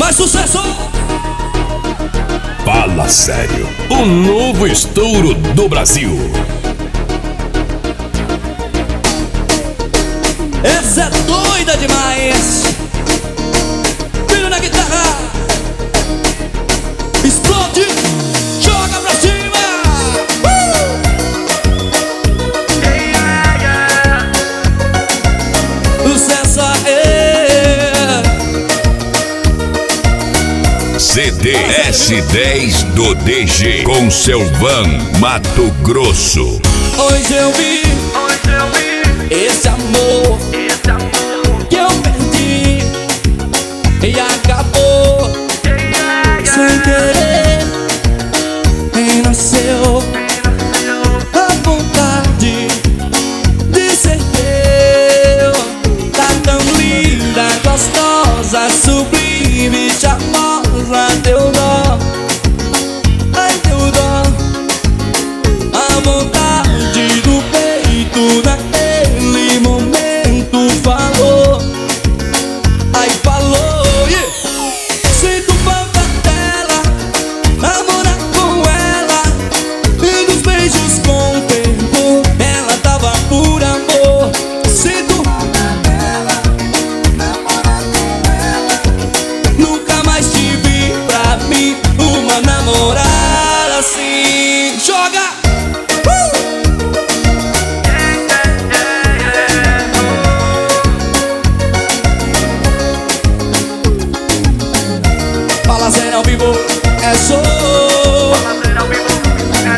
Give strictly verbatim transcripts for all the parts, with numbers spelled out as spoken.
Mais sucesso! Fala Sério, o novo estouro do Brasil. Essa é doida demais. Filho na guitarra, explode, joga pra cima. uh! yeah, yeah. Sucesso é C D S dez do D G com Selvan Mato Grosso. Hoje eu vi, hoje eu vi esse amor, esse amor que eu perdi e acabou sem querer. E nasceu a vontade de ser teu. Tá tão linda, gostosa, sublime, charmosa, teu dó, ai teu dó. A vontade do peito naquele momento falou, ai falou, yeah. Sinto falta dela, namorar com ela, e dos beijos com tempo, ela tava por amor. Sinto falta dela, namorar com ela, nunca mais tive pra mim uma namorada assim. Joga! Fala Sério ao vivo, é show. Fala Sério ao vivo, é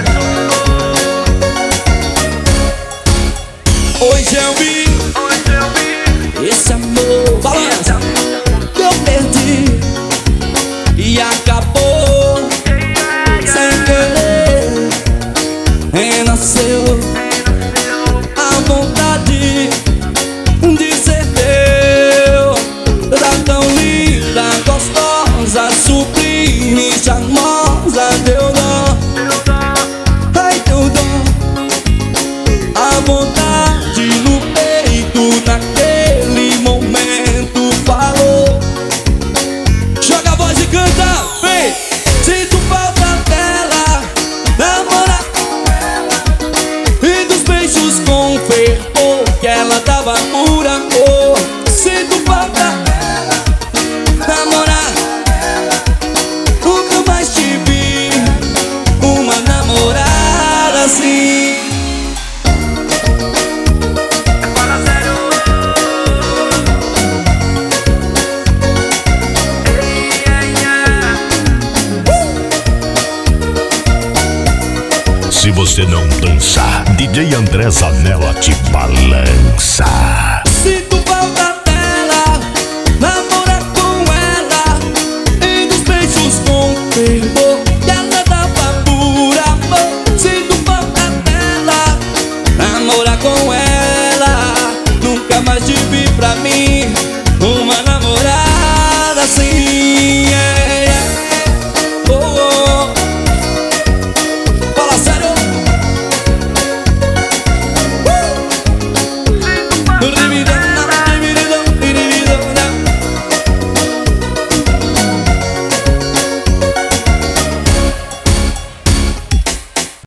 show. Hoje eu vi, hoje eu vi esse amor, balança, que eu perdi e acabou sem querer. Renasceu a vontade de ser teu. Tá tão linda, gostosa, sublime, charmosa, teu dó, ai teu dó. A vontade no peito naquele momento falou. Joga a voz e canta, vem. Sinto falta dela, namorar com ela, e dos beijos com fervor, que ela tava por amor. Sinto falta dela, namorar, nunca mais tive uma namorada assim. Fala sério. Se você não dançar, D J André Zanella te balança. Sinto falta dela, namorar com ela, e dos beijos com fervor, que ela dava por amor. Sinto falta dela, namorar com ela, nunca mais tive pra mim